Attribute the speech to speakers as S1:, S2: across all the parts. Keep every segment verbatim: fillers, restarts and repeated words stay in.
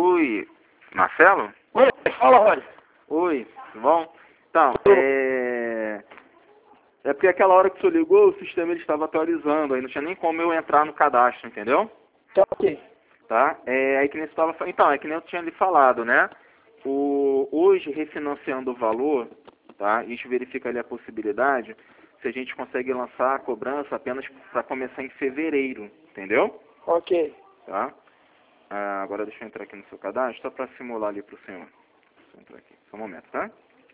S1: Oi, Marcelo?
S2: Oi, fala, Rony.
S1: Oi, tudo bom? Então, é... É porque aquela hora que o senhor ligou, o sistema ele estava atualizando, aí não tinha nem como eu entrar no cadastro, entendeu?
S2: Tá ok.
S1: Tá? É, aí que nem você estava falando... Então, é que nem eu tinha lhe falado, né? O... Hoje, refinanciando o valor, tá? A gente verifica ali a possibilidade se a gente consegue lançar a cobrança apenas para começar em fevereiro, entendeu?
S2: Ok.
S1: Tá? Ah, agora deixa eu entrar aqui no seu cadastro, só para simular ali para o senhor. Deixa eu entrar aqui, só um momento, tá?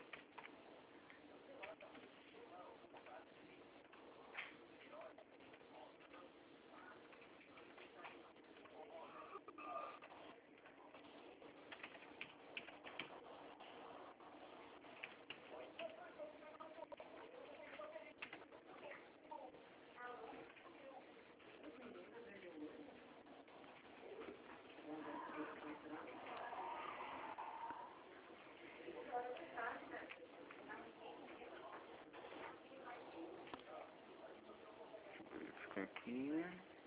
S1: Fica aqui.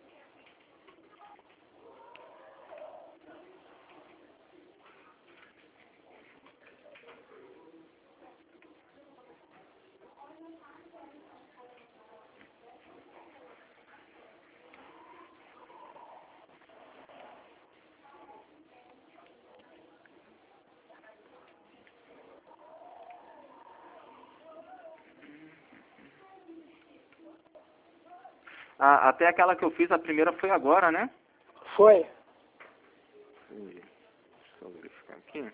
S1: Ah, até aquela que eu fiz, a primeira foi agora, né?
S2: Foi.
S1: Deixa eu verificar aqui.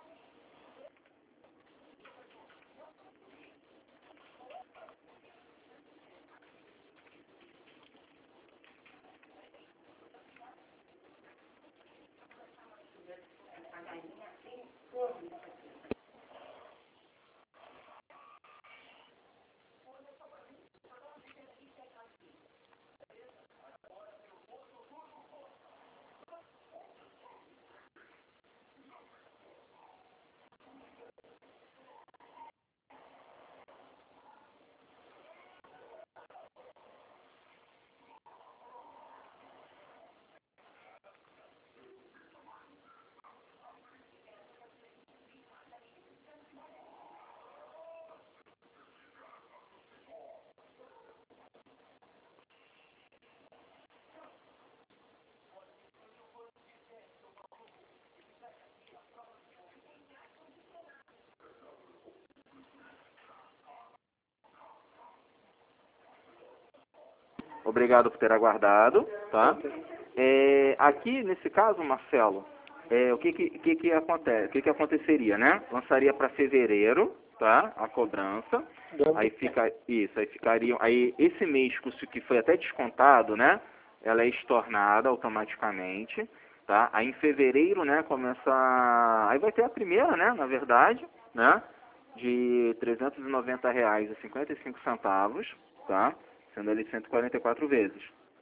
S1: Obrigado por ter aguardado, tá? É, aqui, nesse caso, Marcelo, é, o que que, que que acontece? O que que aconteceria, né? Lançaria para fevereiro, tá? A cobrança. Aí fica isso, aí ficariam, aí esse mês custo que foi até descontado, né? Ela é estornada automaticamente, tá? Aí em fevereiro, né, começa, aí vai ter a primeira, né, na verdade, né? De trezentos e noventa reais e cinquenta e cinco centavos, tá? Sendo ali cento e quarenta e quatro vezes.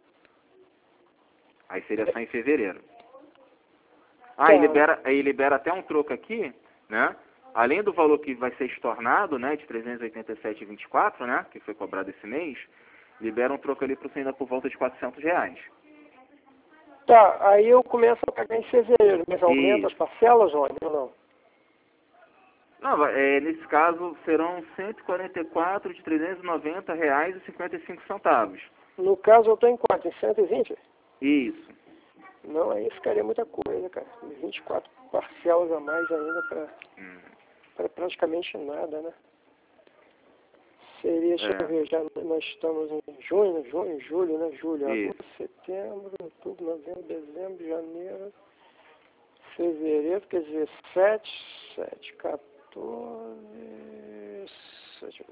S1: Aí seria só em fevereiro. Ah, e libera, aí libera até um troco aqui, né? Além do valor que vai ser estornado, né, de trezentos e oitenta e sete reais e vinte e quatro, né, que foi cobrado esse mês, libera um troco ali para você ainda por volta de quatrocentos reais.
S2: Tá, aí eu começo a pagar em fevereiro, mas aumenta
S1: Isso.
S2: as parcelas, Rony, ou não?
S1: Não, vai- é, nesse caso serão cento e quarenta e quatro de trezentos e noventa reais e cinquenta e cinco centavos.
S2: No caso eu tô em quanto? Em cento e vinte?
S1: Isso.
S2: Não, aí ficaria muita coisa, cara. vinte e quatro parcelas a mais ainda para
S1: Hum.
S2: para praticamente nada, né? Seria, deixa
S1: É.
S2: eu ver, já nós estamos em junho, junho, julho, né? Julho,
S1: Isso.
S2: agosto, setembro, outubro, novembro, dezembro, janeiro, fevereiro, quer dizer, sete, sete, quatorze, sete,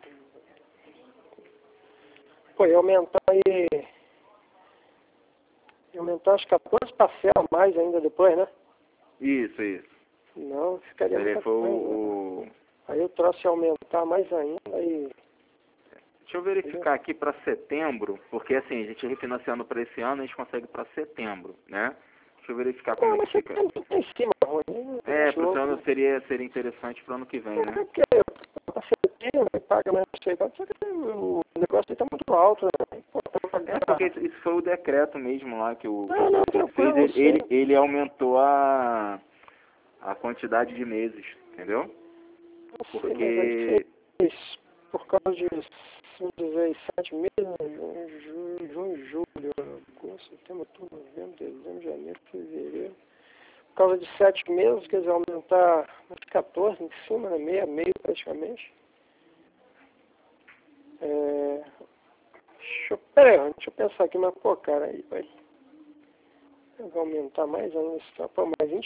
S2: pô, ia aumentar aí, ia aumentar as quatorze parcelas a mais ainda depois, né?
S1: Isso, isso.
S2: Não, ficaria
S1: Ele
S2: muita
S1: foi
S2: coisa,
S1: o...
S2: né? Aí eu trouxe aumentar mais ainda e...
S1: Deixa eu verificar aqui para setembro, porque assim, a gente refinanciando para esse ano, a gente consegue para setembro, né? Deixa eu verificar como
S2: Não,
S1: é que
S2: mas você
S1: fica.
S2: tem em cima, Rony.
S1: É, para o ano seria, seria interessante para o ano que vem,
S2: É
S1: né?
S2: porque para setembro paga mais não sei quanto, só que o negócio está muito alto, né? Pô, tá
S1: É,
S2: pagando...
S1: porque isso foi o decreto mesmo lá que o,
S2: Não, não,
S1: que ele
S2: tranquilo,
S1: fez.
S2: eu
S1: Ele,
S2: sei.
S1: ele aumentou a, a quantidade de meses, entendeu?
S2: Porque por causa de, vamos dizer, sete meses, junho, junho, junho, julho, agosto, setembro, outubro, novembro, dezembro, janeiro, fevereiro. Por causa de sete meses, quer dizer, aumentar uns quatorze em cima, né? Meia, meio praticamente. É... Deixa eu, pera aí, deixa eu pensar aqui, mas pô, cara, aí vai, vai aumentar mais anos, pô, mais vinte,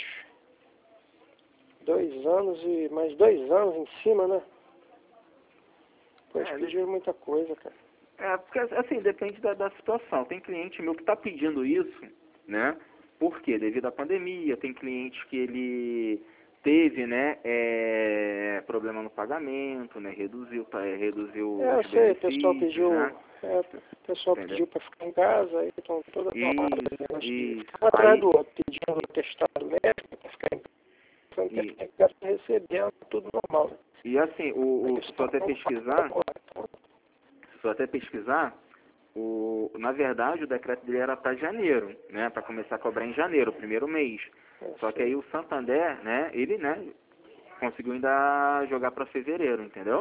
S2: dois anos e mais dois anos em cima, né? Pô, eles
S1: É,
S2: pediram muita coisa, cara.
S1: É, porque assim, depende da, da situação. Tem cliente meu que está pedindo isso, né? Por quê? Devido à pandemia, tem cliente que ele teve, né, é, problema no pagamento, né? Reduziu, tá, é, reduziu
S2: É, eu
S1: os
S2: sei, o pessoal
S1: benefícios,
S2: pediu,
S1: né?
S2: é, o pessoal
S1: Entendeu?
S2: pediu para ficar em casa, aí estão todas
S1: Isso, isso.
S2: um atrás
S1: Aí,
S2: do outro, pedindo atestado médico para ficar em casa,
S1: e,
S2: ficar em casa recebendo, tudo normal. Né?
S1: e assim, o, o, se tu até
S2: Então,
S1: pesquisar, se tu até pesquisar, o, na verdade o decreto dele era para janeiro, né? Para começar a cobrar em janeiro, o primeiro mês. Só que aí o Santander, né? Ele, né? Conseguiu ainda jogar para fevereiro, entendeu?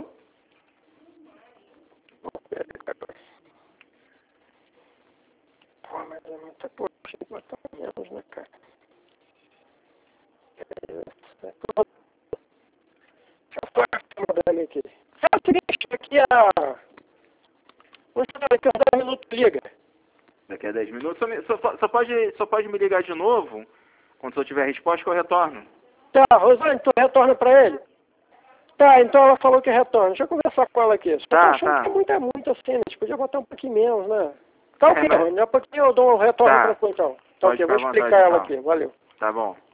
S2: Pô, mas é muita coisa, mas tá menos, né, cara? É, é, pô, deixa eu falar com o modelo aqui. Faz o seguinte, aqui a... Você daqui a dez minutos liga.
S1: Daqui a dez minutos. Só, me- só, só, pode, só pode me ligar de novo, quando eu tiver resposta, que eu retorno.
S2: Tá, Rosane, tu retorna pra ele? Tá, então ela falou que retorna. Deixa eu conversar com ela aqui. Só tô
S1: Tá,
S2: achando
S1: tá.
S2: que é muito, é muito assim, né? A gente podia botar um pouquinho menos, né? Tá ok,
S1: É, mas-
S2: Rony. Daqui a pouquinho eu dou um retorno
S1: Tá.
S2: pra tu então. Tá
S1: Pode
S2: ok, eu vou
S1: ficar à
S2: explicar
S1: vontade,
S2: ela
S1: então.
S2: aqui. Valeu.
S1: Tá bom.